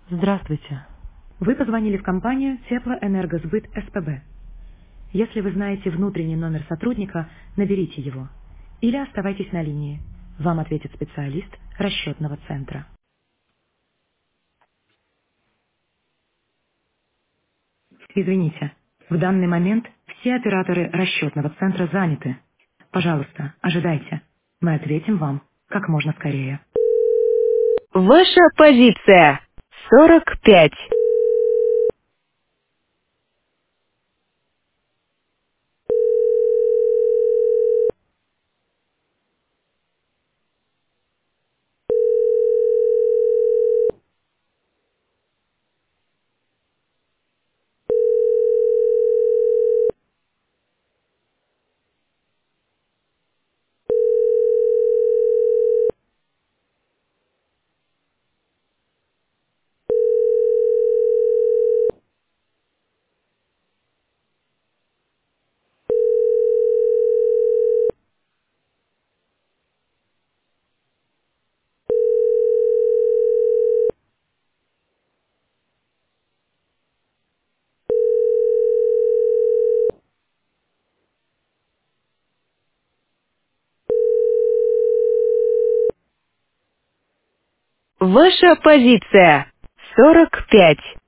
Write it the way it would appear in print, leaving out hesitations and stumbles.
Здравствуйте. Вы позвонили в компанию Теплоэнергосбыт СПБ. Если вы знаете внутренний номер сотрудника, наберите его. Или оставайтесь на линии. Вам ответит специалист расчетного центра. Извините, в данный момент все операторы расчетного центра заняты. Пожалуйста, ожидайте. Мы ответим вам как можно скорее. Ваша позиция 45. Ваша позиция 45.